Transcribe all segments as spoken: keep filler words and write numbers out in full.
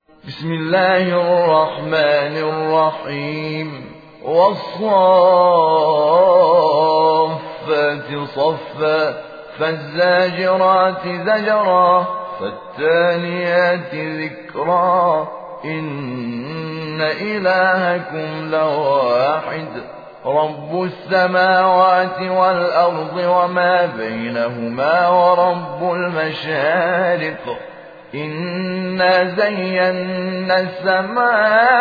بسم الله الرحمن الرحيم والصافات صفا فالزاجرات زجرا فالتاليات ذكرا إن إلهكم لواحد رب السماوات والأرض وما بينهما ورب المشارق إنا زينا السماء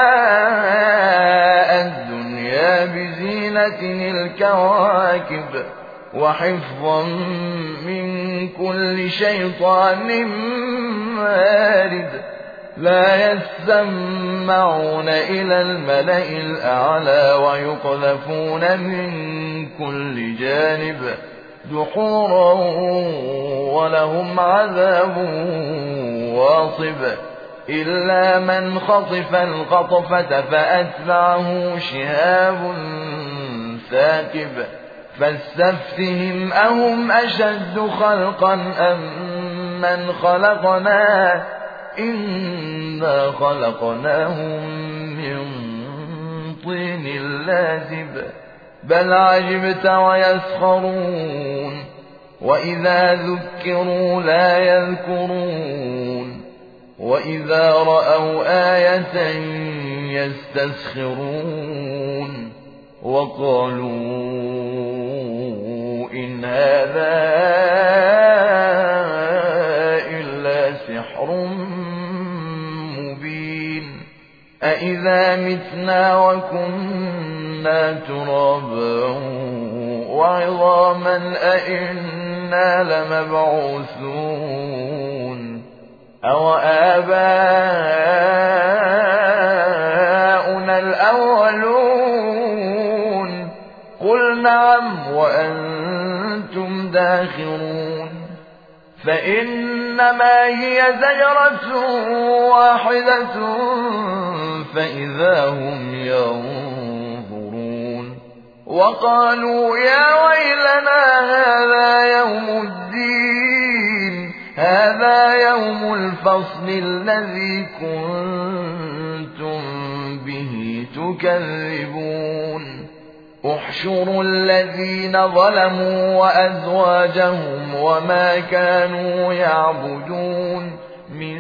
الدنيا بزينة الكواكب وحفظا من كل شيطان مارد لا يسمعون إلى الملأ الأعلى ويقذفون من كل جانب دحورا ولهم عذاب واصب إلا من خطف الخطفة فأتبعه شهاب ثاقب فاستفتهم أهم أشد خلقا أم من خلقنا إنا خلقناهم من طين لازب بل عجبت ويسخرون وإذا ذكروا لا يذكرون وإذا رأوا آية يستسخرون وقالوا إن هذا إلا سحر مبين أإذا متنا وكنا ترابا وعظاما أئنا لمبعوثون أو آباؤنا الأولون قل نعم وأنتم داخرون فإنما هي زجرة واحدة فإذا هم ينظرون وقالوا يا ويلنا هذا يوم الدين هذا يوم الفصل الذي كنتم به تكذبون احشروا الذين ظلموا وأزواجهم وما كانوا يعبدون من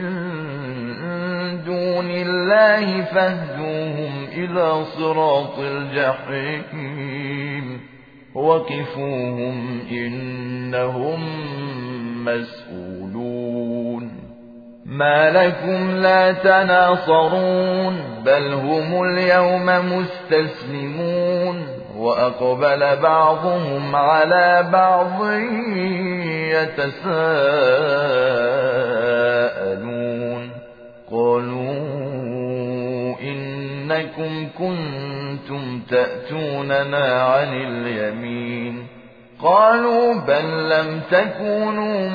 دون الله فاهدوهم إلى صراط الجحيم وقفوهم إنهم مسؤولون ما لكم لا تناصرون بل هم اليوم مستسلمون وأقبل بعضهم على بعض يتساءلون قالوا إنكم كنتم تأتوننا عن اليمين قالوا بل لم تكونوا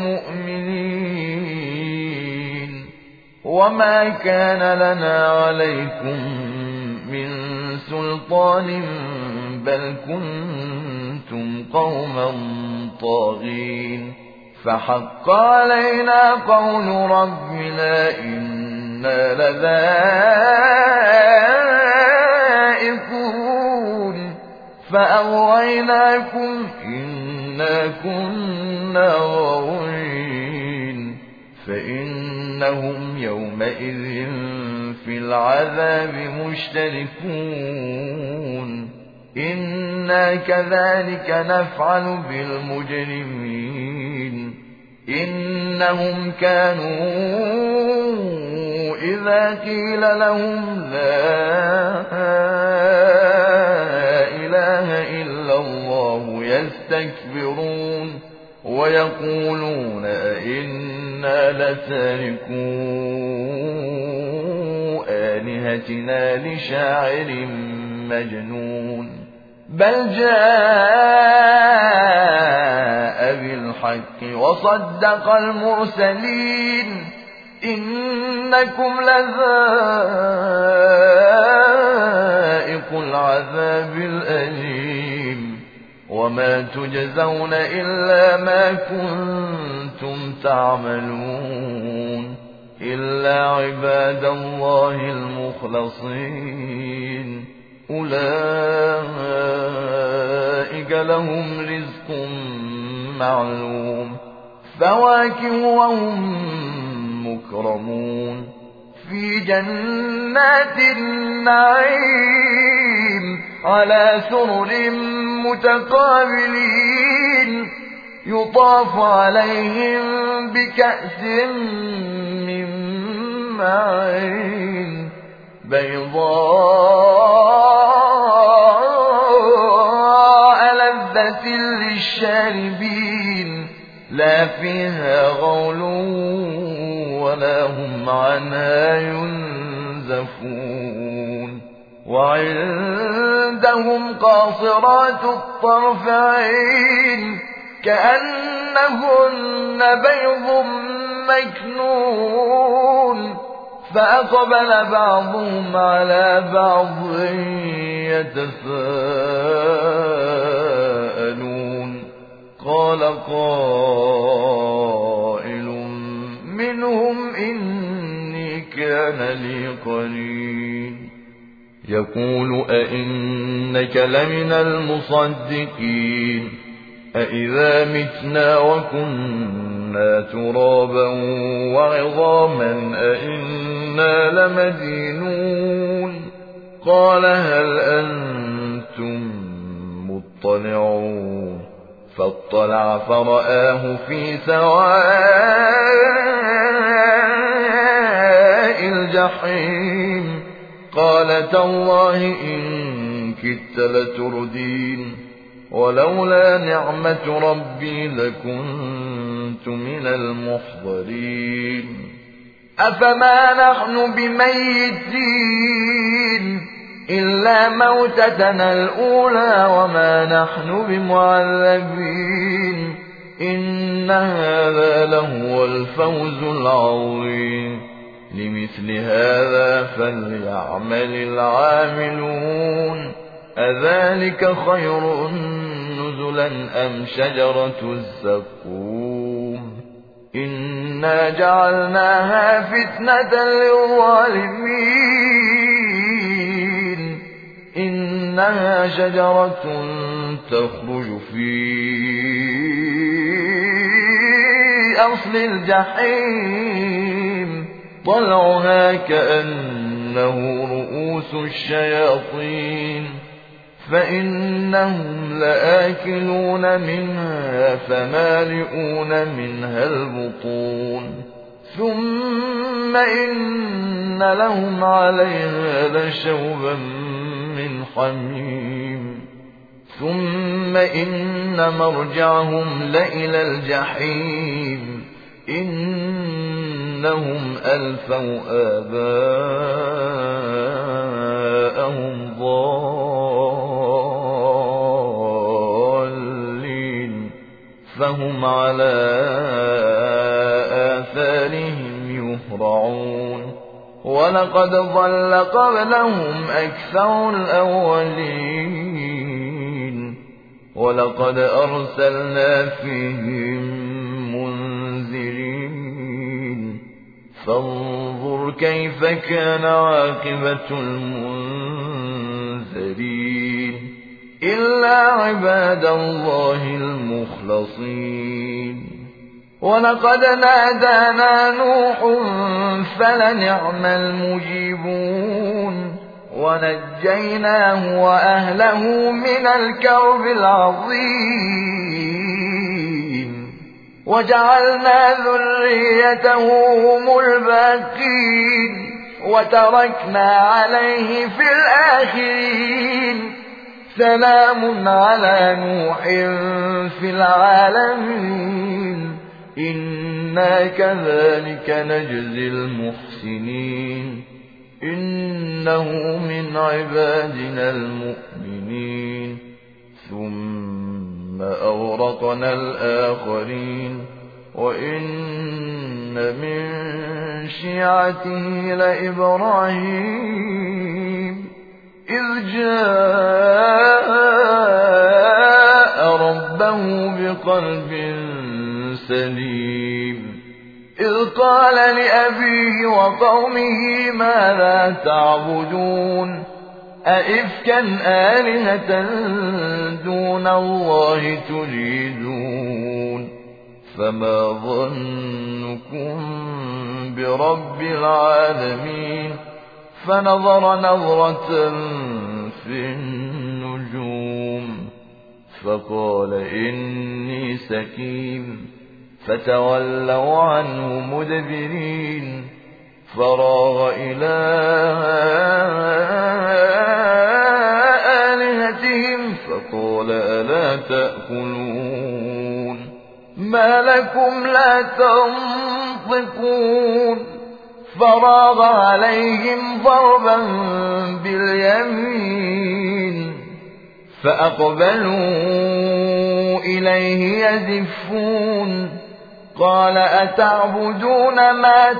مؤمنين وما كان لنا عليكم من سلطان بل كنتم قوما طاغين فحق علينا قول ربنا إنا لذائقون فأغويناكم إنا كنا غاوين فإنهم يومئذ في العذاب مشتركون إنا كذلك نفعل بالمجرمين إنهم كانوا إذا قيل لهم لا إله إلا الله يستكبرون ويقولون أئنا لتاركو آلهتنا لشاعر مجنون بل جاء بالحق وصدق المرسلين إنكم لذائق العذاب الأليم وما تجزون إلا ما كنتم تعملون إلا عباد الله المخلصين أولئك لهم رزق معلوم فواكه وهم مكرمون في جنات النعيم على سرر متقابلين يطاف عليهم بكأس من معين بيضاء لذة للشاربين لا فيها غول ولا هم عنها ينزفون وعندهم قاصرات الطرف عين كأنهن بيض مكنون فأقبل بعضهم على بعض يتساءلون قال قائل منهم إني كان لي قرين يقول أئنك لمن المصدقين أئذا متنا وكنا ترابا وعظاما أئنا لمدينون قال هل أنتم مطلعون فاطلع فرآه في سواء الجحيم قال تالله إن كدت لتردين ولولا نعمة ربي لكنت من المحضرين أفما نحن بميتين إلا موتتنا الأولى وما نحن بمعذبين إن هذا لهو الفوز العظيم لمثل هذا فليعمل العاملون أذلك خير نزلا أم شجرة الزقوم إنا جعلناها فتنة للظالمين إنها شجرة تخرج في أصل الجحيم طلعها كأنه رؤوس الشياطين فإنهم لآكلون منها فمالئون منها البطون ثم إن لهم عليها لشوبا من حميم ثم إن مرجعهم لإلى الجحيم إنهم ألفوا آباءهم ضالين فهم على آثارهم يهرعون ولقد ضل قبلهم أكثر الأولين ولقد أرسلنا فيهم منذرين فانظر كيف كان عاقبة المنذرين إلا عباد الله المخلصين ولقد نادانا نوح فلنعم المجيبون ونجيناه وأهله من الكرب العظيم وجعلنا ذريته هم الباقين وتركنا عليه في الآخرين سلام على نوح في العالمين إنا كذلك نجزي المحسنين إنه من عبادنا المؤمنين ثم أورقنا الآخرين وإن من شيعته لإبراهيم إذ جاء ربه بقلب سليم إذ قال لأبيه وقومه ماذا تعبدون أئفكا آلهة دون الله تريدون فما ظنكم برب العالمين فنظر نظرة في النجوم فقال إني سكيم فتولوا عنه مدبرين فراغ إلى آلهتهم فقال ألا تأكلون ما لكم لا تنطقون فراغ عليهم ضربا باليمين فأقبلوا إليه يزفون قال أتعبدون ما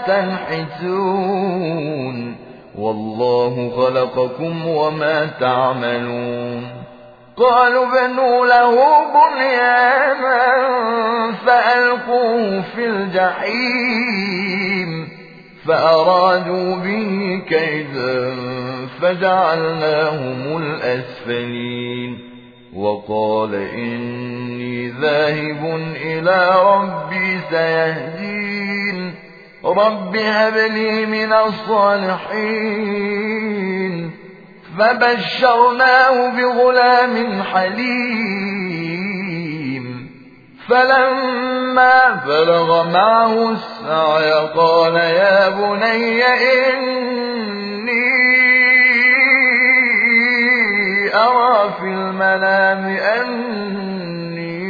تنحتون والله خلقكم وما تعملون قالوا بنوا له بنيانا فألقوه في الجحيم فأرادوا به كيدا فجعلناهم الأسفلين وقال إني ذاهب إلى ربي سيهدين رب هب لي من الصالحين فبشرناه بغلام حليم فلما بلغ معه السعي قال يا بني إني أرى في المنام أني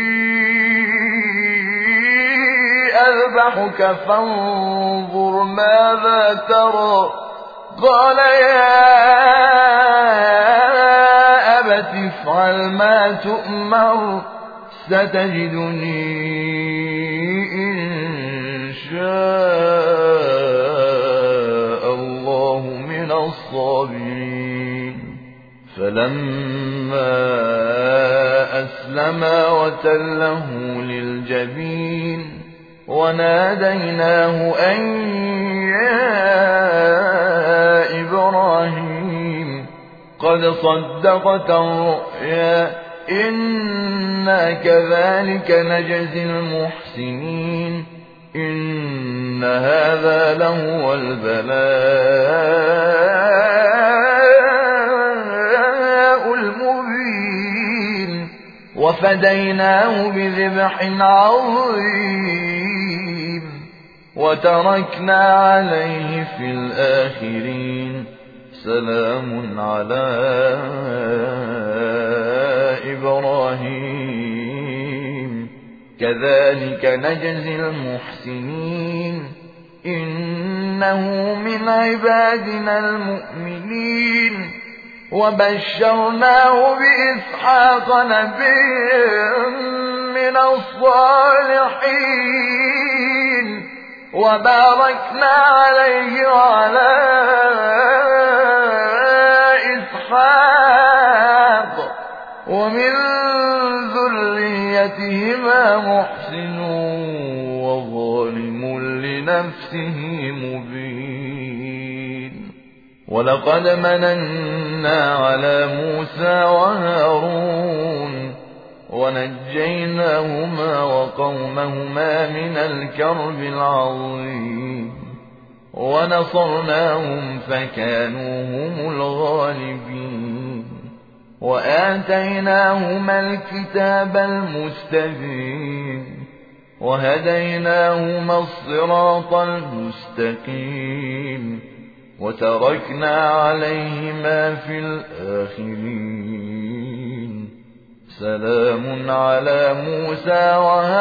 أذبحك فانظر ماذا ترى قال يا أبت افعل ما تؤمر ستجدني إن شاء الله من الصابرين فلما أسلما وتله للجبين وناديناه أن يا إبراهيم قد صدقت الرؤيا إنا كذلك نجزي المحسنين إن هذا لهو البلاء المبين وفديناه بذبح عظيم وتركنا عليه في الآخرين سلام على إبراهيم كذلك نجزي المحسنين إنه من عبادنا المؤمنين وبشرناه بإسحاق نبيا من الصالحين وباركنا عليه وعلى إسحاق ومن ذريتهما محسن وظالم لنفسه مبين ولقد مننا على موسى وهارون ونجيناهما وقومهما من الكرب العظيم ونصرناهم فكانوا هم الغالبين وآتيناهما الكتاب المستبين وهديناهما الصراط المستقيم وتركنا عليهما في الآخرين سلام على موسى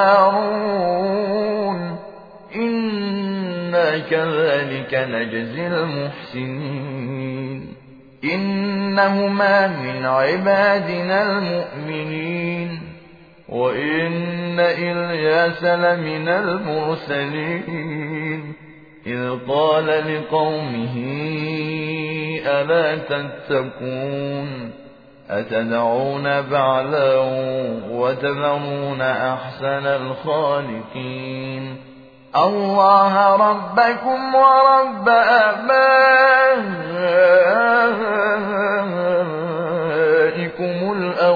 وهارون إنا كذلك نجزي المحسنين إنهما من عبادنا المؤمنين وإن إلياس لمن المرسلين إذ قال لقومه ألا تتقون أتدعون بعلا وتذرون أحسن الخالقين الله ربكم ورب آبائكم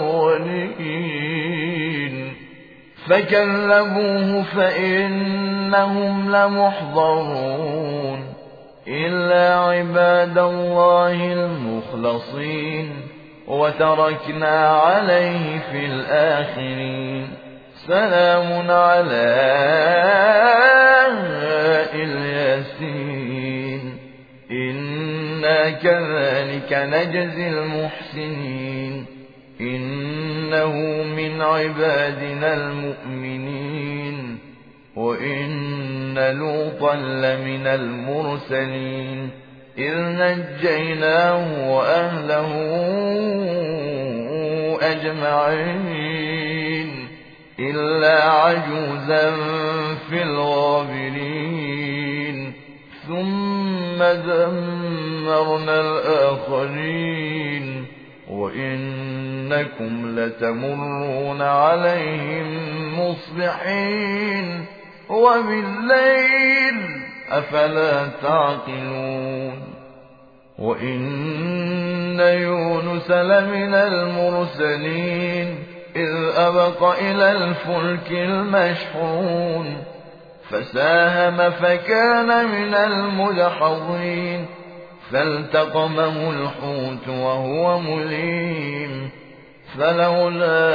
الأولين فكذبوه فإنهم لمحضرون إلا عباد الله المخلصين وتركنا عليه في الآخرين سلام على الياسين إنا كذلك نجزي المحسنين إنه من عبادنا المؤمنين وإن لوطا لمن المرسلين إذ نجيناه وأهله أجمعين إلا عجوزا في الغابرين ثم دمرنا الآخرين وإنكم لتمرون عليهم مصبحين وبالليل أفلا تعقلون وإن يونس لمن المرسلين إذ أبق إلى الفلك المشحون فساهم فكان من المدحضين فالتقمه الحوت وهو مليم فلولا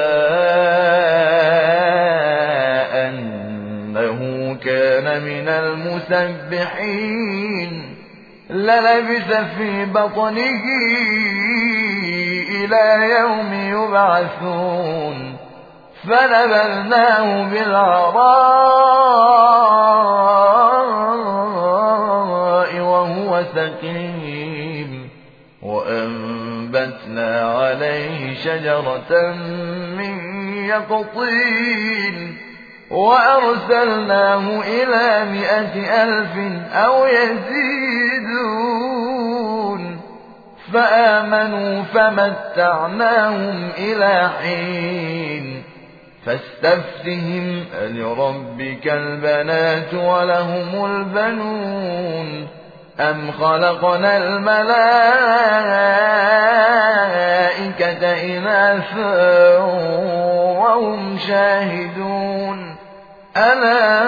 أنه كان من المسبحين للبث في بطنه إلى يوم يبعثون فنبذناه بالعراء وهو سقيم وأنبتنا عليه شجرة من يقطين وأرسلناه إلى مائة ألف أو يزيدون فآمنوا فمتعناهم إلى حين فاستفتهم ألربك البنات ولهم البنون أم خلقنا الملائكة إناثا وهم شاهدون ألا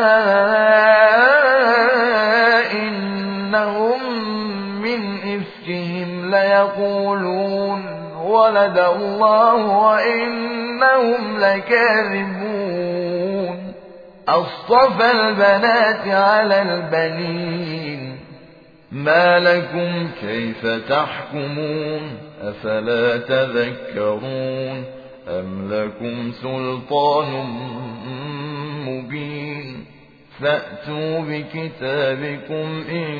إنهم من إفكهم ليقولون ولد الله وإنهم لكاذبون أصطفى البنات على البنين ما لكم كيف تحكمون أفلا تذكرون أم لكم سلطان مبين فأتوا بكتابكم إن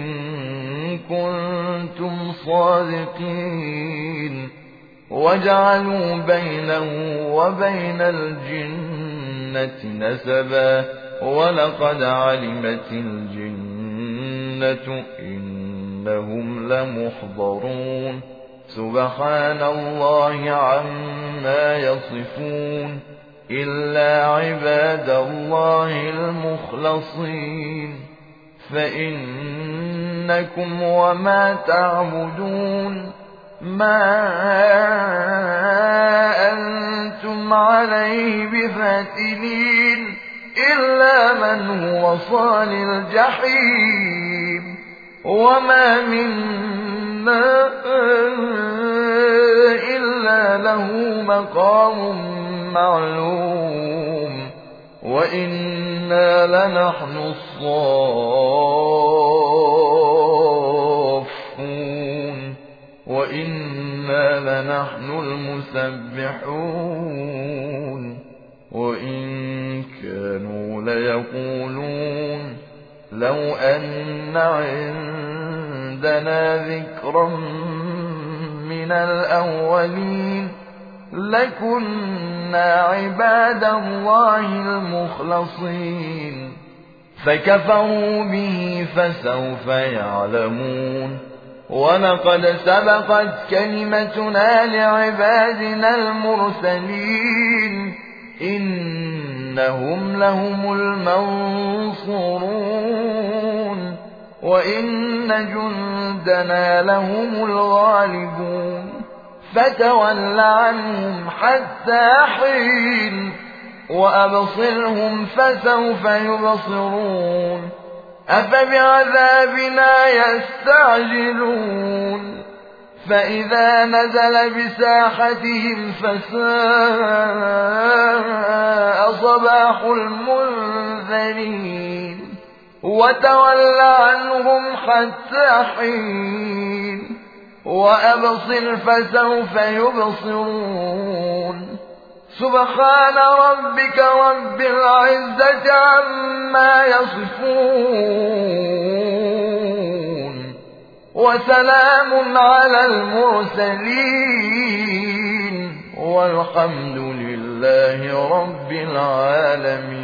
كنتم صادقين وجعلوا بينه وبين الجنة نسبا ولقد علمت الجنة إنهم لمحضرون سبحان الله عما يصفون إلا عباد الله المخلصين فإنكم وما تعبدون ما أنتم عليه بفاتنين إلا من هو صال الجحيم وما منا إلا له مقام معلوم وإنا لنحن الصافون وإنا لنحن المسبحون وإن كانوا ليقولون لو أن عندنا ذكرا من الأولين لكنا عباد الله المخلصين فكفروا به فسوف يعلمون ولقد سبقت كلمتنا لعبادنا المرسلين إنهم لهم المنصورون وإن جندنا لهم الغالبون فتول عنهم حتى حين وأبصرهم فسوف يبصرون أفبعذابنا يستعجلون فإذا نزل بساحتهم فساء صباح المنذرين وتول عنهم حتى حين وأبصر فسوف يبصرون سبحان ربك رب العزة عما يصفون وسلام على المرسلين والحمد لله رب العالمين.